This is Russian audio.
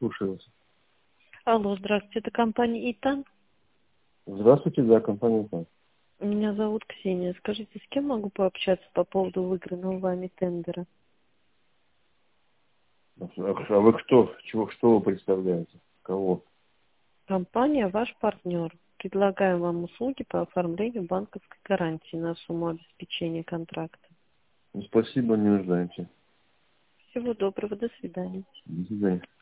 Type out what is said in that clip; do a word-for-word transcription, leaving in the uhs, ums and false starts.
слушаю вас. Алло, здравствуйте, это компания ИТАН. Здравствуйте, да, компания ИТАН. Меня зовут Ксения. Скажите, с кем могу пообщаться по поводу выигранного вами тендера? А а вы кто? Чего, что вы представляете? Кого? Компания «Ваш партнер». Предлагаем вам услуги по оформлению банковской гарантии на сумму обеспечения контракта. Ну, спасибо, не нуждаемся. Всего доброго, до свидания. До свидания.